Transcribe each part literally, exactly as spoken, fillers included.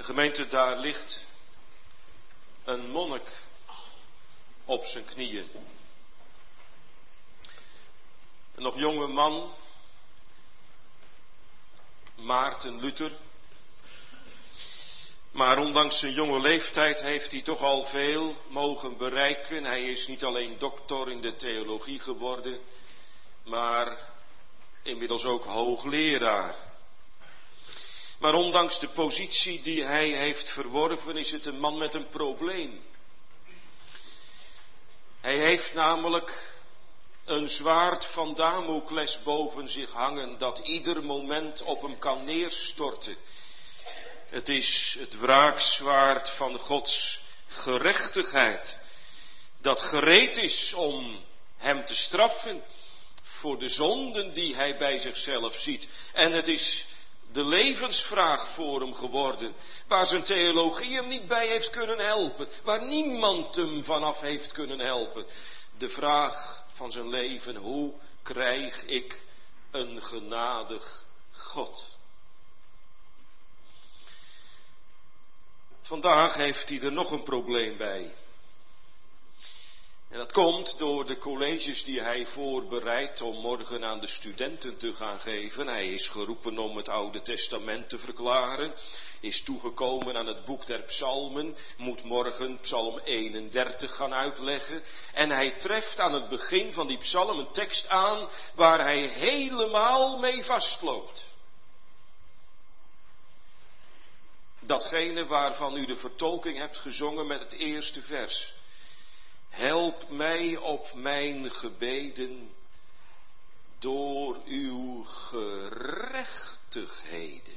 Gemeente, daar ligt een monnik op zijn knieën. Een nog jonge man, Maarten Luther. Maar ondanks zijn jonge leeftijd heeft hij toch al veel mogen bereiken. Hij is niet alleen doctor in de theologie geworden, maar inmiddels ook hoogleraar. Maar ondanks de positie die hij heeft verworven, is het een man met een probleem. Hij heeft namelijk een zwaard van Damokles boven zich hangen, dat ieder moment op hem kan neerstorten. Het is het wraakzwaard van Gods gerechtigheid, dat gereed is om hem te straffen voor de zonden die hij bij zichzelf ziet. En het is de levensvraag voor hem geworden, waar zijn theologie hem niet bij heeft kunnen helpen, waar niemand hem vanaf heeft kunnen helpen. De vraag van zijn leven: hoe krijg ik een genadig God? Vandaag heeft hij er nog een probleem bij. En dat komt door de colleges die hij voorbereidt om morgen aan de studenten te gaan geven. Hij is geroepen om het Oude Testament te verklaren, is toegekomen aan het boek der psalmen, moet morgen psalm eenendertig gaan uitleggen. En hij treft aan het begin van die psalm een tekst aan waar hij helemaal mee vastloopt. Datgene waarvan u de vertolking hebt gezongen met het eerste vers. Help mij op mijn gebeden door uw gerechtigheden.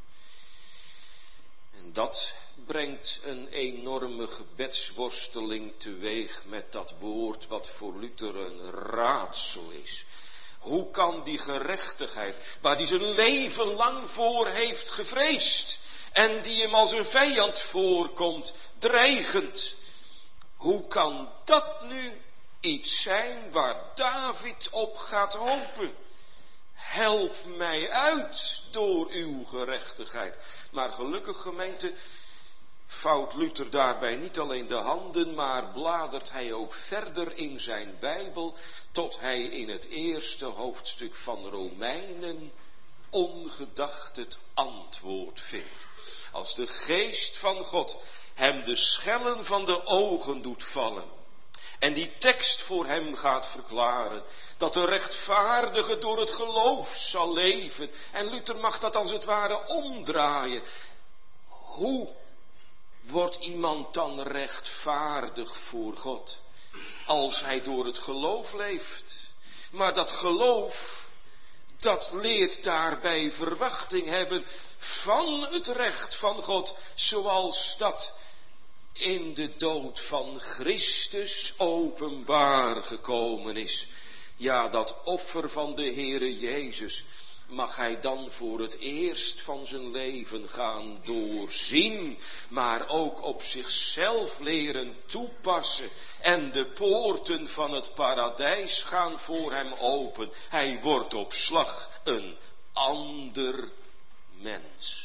En dat brengt een enorme gebedsworsteling teweeg met dat woord wat voor Luther een raadsel is. Hoe kan die gerechtigheid, waar hij zijn leven lang voor heeft gevreesd en die hem als een vijand voorkomt, dreigend, hoe kan dat nu iets zijn waar David op gaat hopen? Help mij uit door uw gerechtigheid. Maar gelukkig, gemeente, vouwt Luther daarbij niet alleen de handen, maar bladert hij ook verder in zijn Bijbel, tot hij in het eerste hoofdstuk van Romeinen ongedacht het antwoord vindt. Als de geest van God hem de schellen van de ogen doet vallen en die tekst voor hem gaat verklaren, dat de rechtvaardige door het geloof zal leven. En Luther mag dat als het ware omdraaien. Hoe wordt iemand dan rechtvaardig voor God? Als hij door het geloof leeft. Maar dat geloof, dat leert daarbij verwachting hebben van het recht van God, zoals dat in de dood van Christus openbaar gekomen is. Ja, dat offer van de Heere Jezus mag hij dan voor het eerst van zijn leven gaan doorzien, maar ook op zichzelf leren toepassen. En de poorten van het paradijs gaan voor hem open. Hij wordt op slag een ander mens.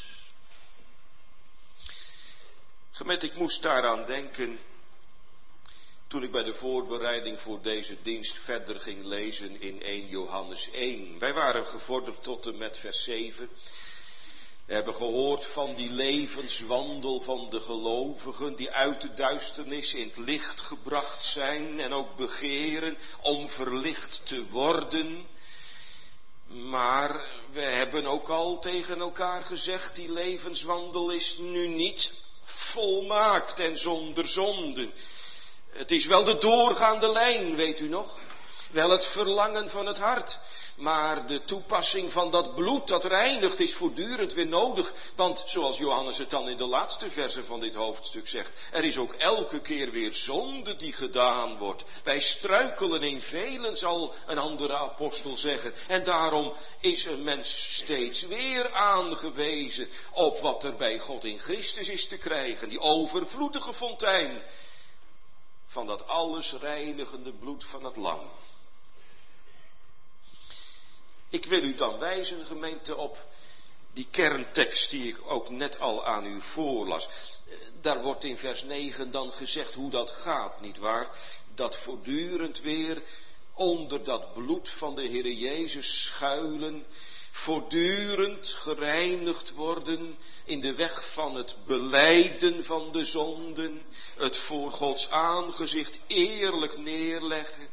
Gemeente, ik moest daaraan denken toen ik bij de voorbereiding voor deze dienst verder ging lezen in eerste Johannes één. Wij waren gevorderd tot en met vers zeven. We hebben gehoord van die levenswandel van de gelovigen die uit de duisternis in het licht gebracht zijn en ook begeren om verlicht te worden. Maar we hebben ook al tegen elkaar gezegd, die levenswandel is nu niet volmaakt en zonder zonden. Het is wel de doorgaande lijn, weet u nog? Wel het verlangen van het hart. Maar de toepassing van dat bloed dat reinigt is voortdurend weer nodig. Want zoals Johannes het dan in de laatste verse van dit hoofdstuk zegt, er is ook elke keer weer zonde die gedaan wordt. Wij struikelen in velen, zal een andere apostel zeggen. En daarom is een mens steeds weer aangewezen op wat er bij God in Christus is te krijgen. Die overvloedige fontein van dat alles reinigende bloed van het lam. Ik wil u dan wijzen, gemeente, op Die kerntekst die ik ook net al aan u voorlas. Daar wordt in vers negen dan gezegd hoe dat gaat, nietwaar? Dat voortdurend weer onder dat bloed van de Heere Jezus schuilen, voortdurend gereinigd worden in de weg van het belijden van de zonden, het voor Gods aangezicht eerlijk neerleggen.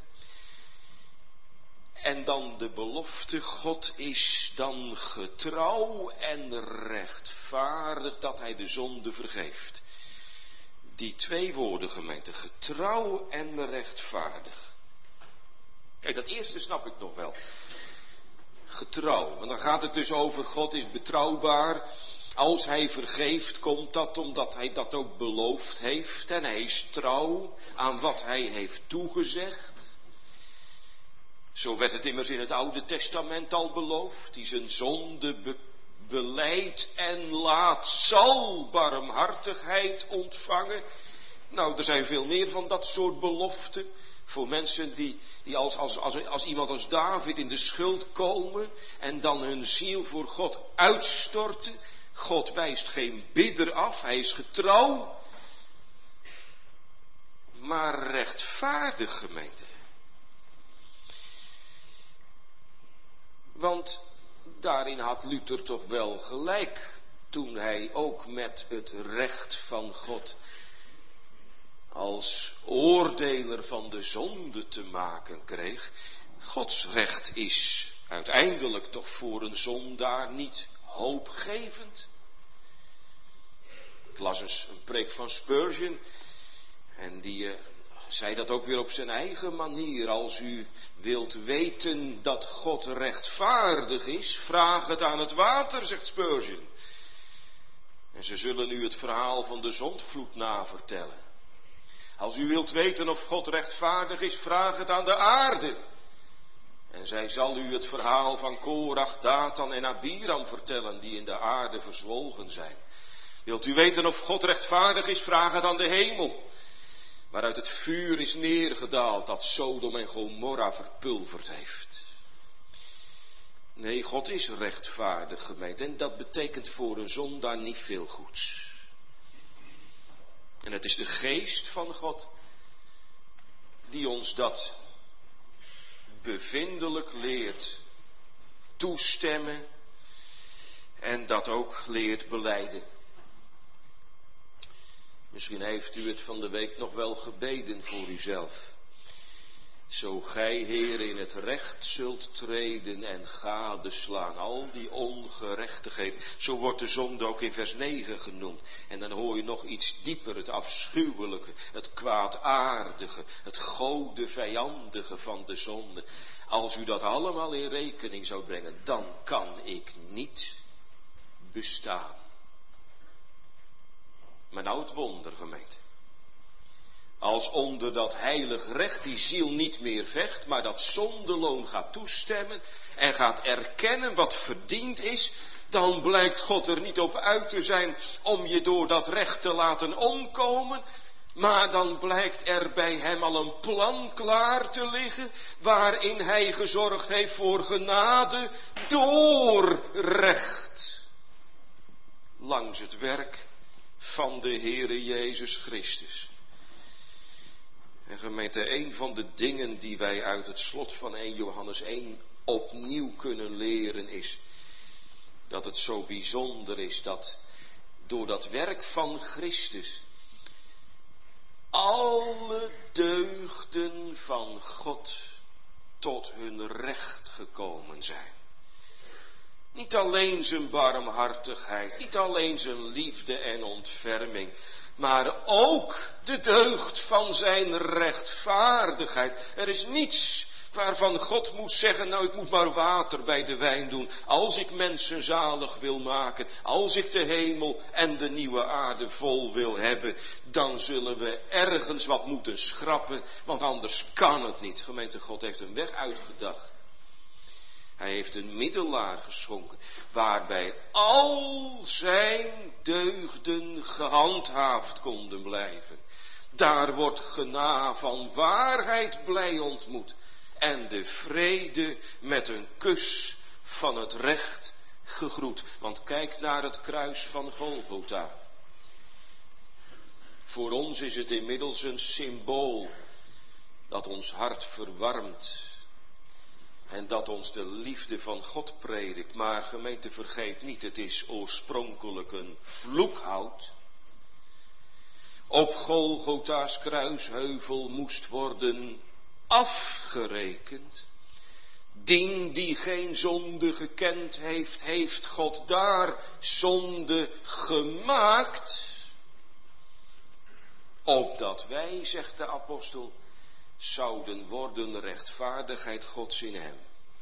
En dan de belofte, God is dan getrouw en rechtvaardig dat hij de zonde vergeeft. Die twee woorden, gemeente, getrouw en rechtvaardig. Kijk, dat eerste snap ik nog wel. Getrouw, want dan gaat het dus over God is betrouwbaar. Als hij vergeeft, komt dat omdat hij dat ook beloofd heeft. En hij is trouw aan wat hij heeft toegezegd. Zo werd het immers in het Oude Testament al beloofd. Die zijn zonde be- belijdt en laat zal barmhartigheid ontvangen. Nou, er zijn veel meer van dat soort beloften. Voor mensen die, die als, als, als, als iemand als David in de schuld komen en dan hun ziel voor God uitstorten. God wijst geen bidder af, hij is getrouw, maar rechtvaardig, gemeente. Want daarin had Luther toch wel gelijk toen hij ook met het recht van God als oordeler van de zonde te maken kreeg. Gods recht is uiteindelijk toch voor een zondaar niet hoopgevend. Ik las eens een preek van Spurgeon en die uh, zei dat ook weer op zijn eigen manier. Als u wilt weten dat God rechtvaardig is, vraag het aan het water, zegt Spurgeon. En ze zullen u het verhaal van de zondvloed navertellen. Als u wilt weten of God rechtvaardig is, vraag het aan de aarde. En zij zal u het verhaal van Korach, Datan en Abiram vertellen, die in de aarde verzwolgen zijn. Wilt u weten of God rechtvaardig is, vraag het aan de hemel, waaruit het vuur is neergedaald dat Sodom en Gomorra verpulverd heeft. Nee, God is rechtvaardig, gemeente, en dat betekent voor een zondaar niet veel goeds. En het is de geest van God die ons dat bevindelijk leert toestemmen en dat ook leert belijden. Misschien heeft u het van de week nog wel gebeden voor uzelf. Zo gij, Heer, in het recht zult treden en gadeslaan al die ongerechtigheid. Zo wordt de zonde ook in vers negen genoemd. En dan hoor je nog iets dieper, het afschuwelijke, het kwaadaardige, het gode vijandige van de zonde. Als u dat allemaal in rekening zou brengen, dan kan ik niet bestaan. Maar nou het wonder, gemeente. Als onder dat heilig recht die ziel niet meer vecht, maar dat zondeloon gaat toestemmen en gaat erkennen wat verdiend is, dan blijkt God er niet op uit te zijn om je door dat recht te laten omkomen, maar dan blijkt er bij hem al een plan klaar te liggen, waarin hij gezorgd heeft voor genade door recht. Langs het werk van de Heere Jezus Christus. En gemeente, een van de dingen die wij uit het slot van eerste Johannes één opnieuw kunnen leren is dat het zo bijzonder is dat door dat werk van Christus alle deugden van God tot hun recht gekomen zijn. Niet alleen zijn barmhartigheid, niet alleen zijn liefde en ontferming, maar ook de deugd van zijn rechtvaardigheid. Er is niets waarvan God moet zeggen, nou ik moet maar water bij de wijn doen, als ik mensen zalig wil maken, als ik de hemel en de nieuwe aarde vol wil hebben, dan zullen we ergens wat moeten schrappen, want anders kan het niet. Gemeente, God heeft een weg uitgedacht. Hij heeft een middelaar geschonken, waarbij al zijn deugden gehandhaafd konden blijven. Daar wordt gena van waarheid blij ontmoet en de vrede met een kus van het recht gegroet. Want kijk naar het kruis van Golgotha. Voor ons is het inmiddels een symbool dat ons hart verwarmt en dat ons de liefde van God predikt. Maar gemeente, vergeet niet, het is oorspronkelijk een vloekhout. Op Golgotha's kruisheuvel moest worden afgerekend. Dien die geen zonde gekend heeft, heeft God daar zonde gemaakt. Opdat wij, zegt de apostel, zouden worden rechtvaardigheid Gods in hem.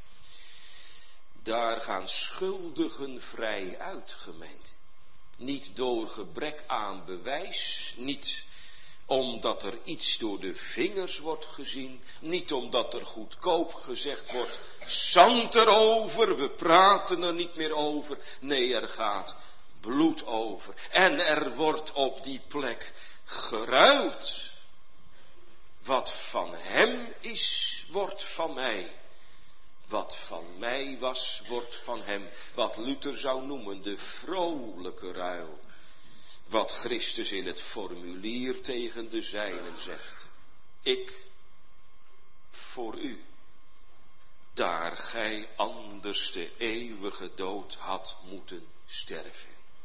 Daar gaan schuldigen vrij uit, gemeente. Niet door gebrek aan bewijs, niet omdat er iets door de vingers wordt gezien, niet omdat er goedkoop gezegd wordt, zand erover, we praten er niet meer over. Nee, er gaat bloed over. En er wordt op die plek geruild. Wat van hem is, wordt van mij. Wat van mij was, wordt van hem. Wat Luther zou noemen de vrolijke ruil. Wat Christus in het formulier tegen de zijnen zegt. Ik voor u. Daar gij anders de eeuwige dood had moeten sterven.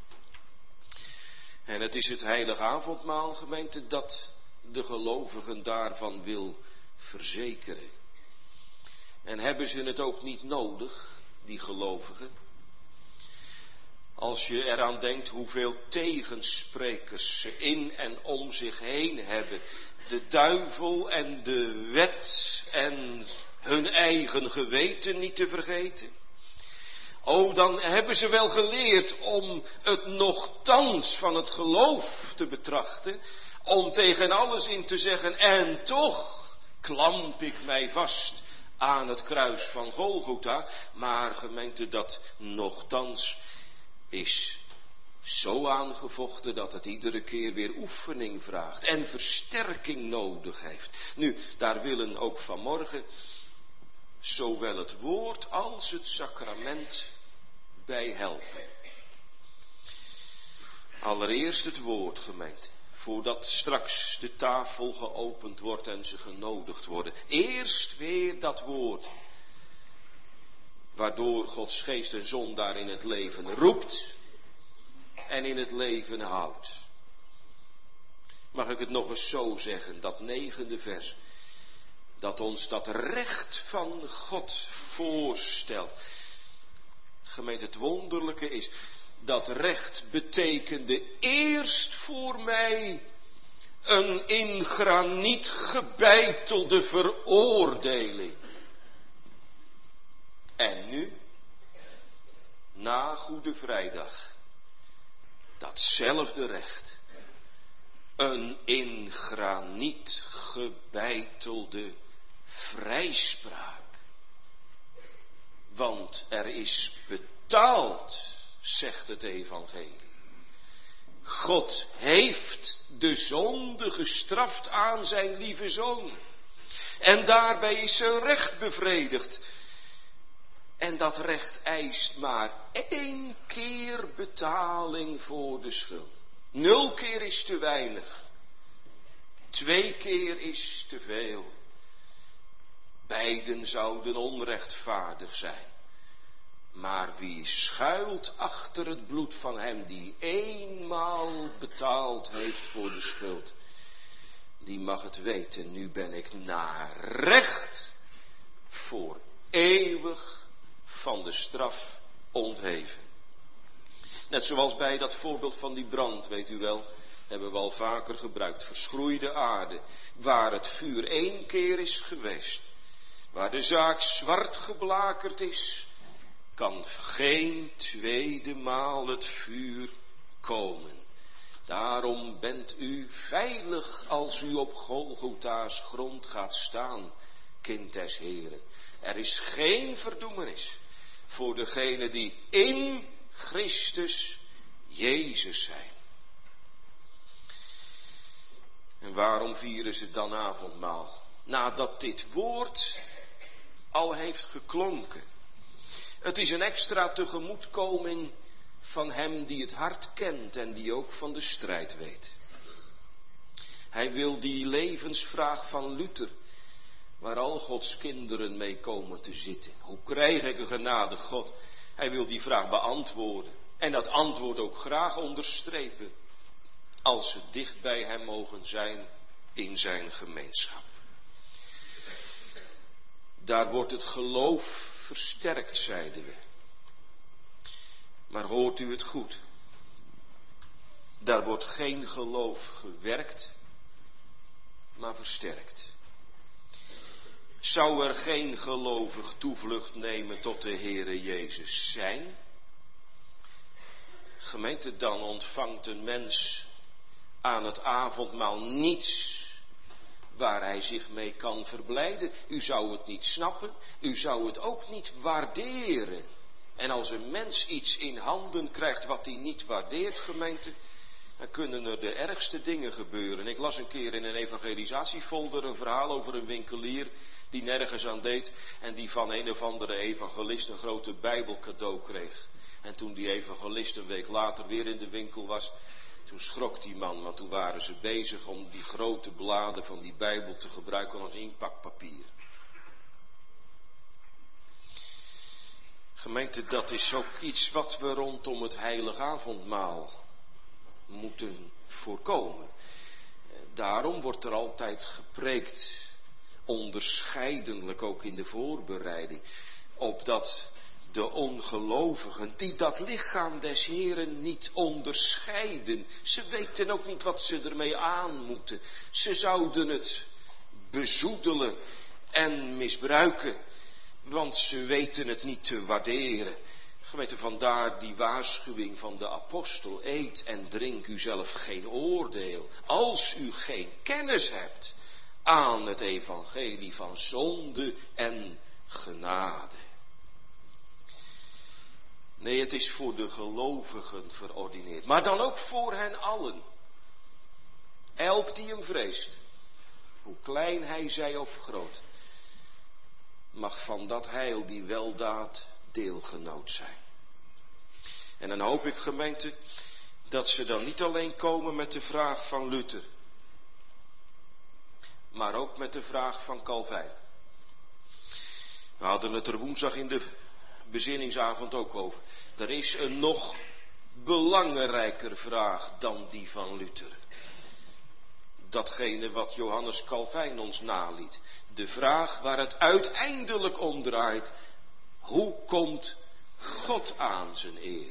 En het is het heilige avondmaal, gemeente, dat de gelovigen daarvan wil verzekeren. En hebben ze het ook niet nodig, die gelovigen? Als je eraan denkt hoeveel tegensprekers ze in en om zich heen hebben. De duivel en de wet en hun eigen geweten niet te vergeten. Oh, dan hebben ze wel geleerd om het nochtans van het geloof te betrachten. Om tegen alles in te zeggen, en toch klamp ik mij vast aan het kruis van Golgotha. Maar gemeente, dat nochtans is zo aangevochten dat het iedere keer weer oefening vraagt en versterking nodig heeft. Nu, daar willen ook vanmorgen zowel het woord als het sacrament bij helpen. Allereerst het woord, gemeente. Voordat straks de tafel geopend wordt en ze genodigd worden. Eerst weer dat woord. Waardoor Gods geest een zondaar in het leven roept. En in het leven houdt. Mag ik het nog eens zo zeggen, dat negende vers. Dat ons dat recht van God voorstelt. Gemeente, het wonderlijke is, dat recht betekende eerst voor mij een in graniet gebeitelde veroordeling. En nu, na Goede Vrijdag, datzelfde recht, een in graniet gebeitelde vrijspraak. Want er is betaald, zegt het evangelie. God heeft de zonde gestraft aan zijn lieve zoon. En daarbij is zijn recht bevredigd. En dat recht eist maar één keer betaling voor de schuld. Nul keer is te weinig. Twee keer is te veel. Beiden zouden onrechtvaardig zijn. Maar wie schuilt achter het bloed van hem die eenmaal betaald heeft voor de schuld, die mag het weten, nu ben ik naar recht voor eeuwig van de straf ontheven. Net zoals bij dat voorbeeld van die brand, weet u wel, hebben we al vaker gebruikt. Verschroeide aarde, waar het vuur één keer is geweest, waar de zaak zwart geblakerd is, kan geen tweede maal het vuur komen. Daarom bent u veilig als u op Golgotha's grond gaat staan, kind des Heren. Er is geen verdoemenis voor degenen die in Christus Jezus zijn. En waarom vieren ze dan avondmaal? Nadat dit woord al heeft geklonken. Het is een extra tegemoetkoming van hem die het hart kent en die ook van de strijd weet. Hij wil die levensvraag van Luther, waar al Gods kinderen mee komen te zitten. Hoe krijg ik een genade God? Hij wil die vraag beantwoorden. En dat antwoord ook graag onderstrepen. Als ze dicht bij hem mogen zijn in zijn gemeenschap. Daar wordt het geloof versterkt, zeiden we. Maar hoort u het goed? Daar wordt geen geloof gewerkt, maar versterkt. Zou er geen gelovig toevlucht nemen tot de Heere Jezus zijn? Gemeente, dan ontvangt een mens aan het avondmaal niets waar hij zich mee kan verblijden. U zou het niet snappen, u zou het ook niet waarderen. En als een mens iets in handen krijgt wat hij niet waardeert, gemeente, dan kunnen er de ergste dingen gebeuren. Ik las een keer in een evangelisatiefolder een verhaal over een winkelier die nergens aan deed en die van een of andere evangelist een grote Bijbel cadeau kreeg. En toen die evangelist een week later weer in de winkel was, toen schrok die man, want toen waren ze bezig om die grote bladen van die Bijbel te gebruiken als inpakpapier. Gemeente, dat is ook iets wat we rondom het heilige avondmaal moeten voorkomen. Daarom wordt er altijd gepreekt, onderscheidelijk ook in de voorbereiding, opdat de ongelovigen, die dat lichaam des Heren niet onderscheiden, ze weten ook niet wat ze ermee aan moeten. Ze zouden het bezoedelen en misbruiken, want ze weten het niet te waarderen. Gemeente, vandaar die waarschuwing van de apostel, eet en drink u zelf geen oordeel, als u geen kennis hebt aan het evangelie van zonde en genade. Nee, het is voor de gelovigen verordineerd, maar dan ook voor hen allen. Elk die hem vreest, hoe klein hij zij of groot, mag van dat heil die weldaad deelgenoot zijn. En dan hoop ik, gemeente, dat ze dan niet alleen komen met de vraag van Luther, maar ook met de vraag van Calvijn. We hadden het er woensdag in de bezinningsavond ook over. Er is een nog belangrijker vraag dan die van Luther. Datgene wat Johannes Calvijn ons naliet. De vraag waar het uiteindelijk om draait. Hoe komt God aan zijn eer?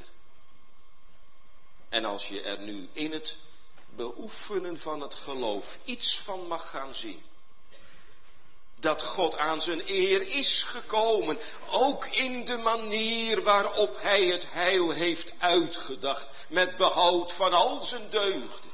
En als je er nu in het beoefenen van het geloof iets van mag gaan zien. Dat God aan zijn eer is gekomen, ook in de manier waarop hij het heil heeft uitgedacht, met behoud van al zijn deugden.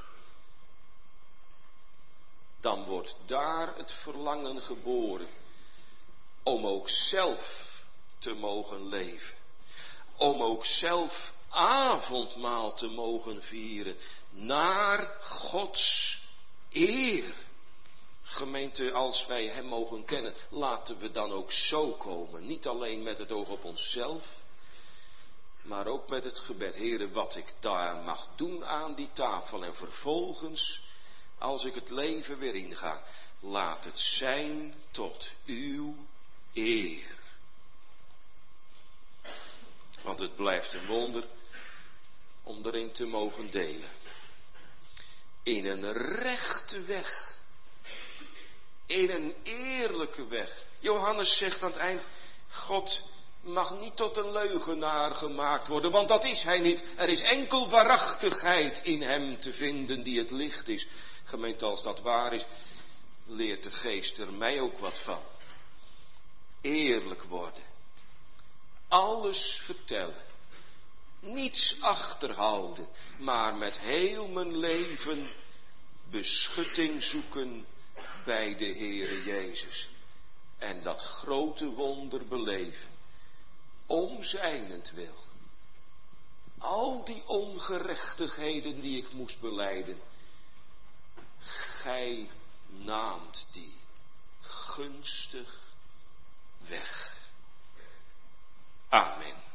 Dan wordt daar het verlangen geboren om ook zelf te mogen leven. Om ook zelf avondmaal te mogen vieren naar Gods eer. Gemeente, als wij hem mogen kennen, laten we dan ook zo komen. Niet alleen met het oog op onszelf, maar ook met het gebed. Heere, wat ik daar mag doen aan die tafel en vervolgens, als ik het leven weer inga, laat het zijn tot uw eer. Want het blijft een wonder om erin te mogen delen. In een rechte weg. In een eerlijke weg. Johannes zegt aan het eind, God mag niet tot een leugenaar gemaakt worden, want dat is hij niet. Er is enkel waarachtigheid in hem te vinden die het licht is. Gemeente, als dat waar is, leert de geest er mij ook wat van. Eerlijk worden. Alles vertellen. Niets achterhouden, maar met heel mijn leven beschutting zoeken bij de Heere Jezus. En dat grote wonder beleven. Om zijnentwil. Al die ongerechtigheden die ik moest belijden. Gij naamt die gunstig weg. Amen.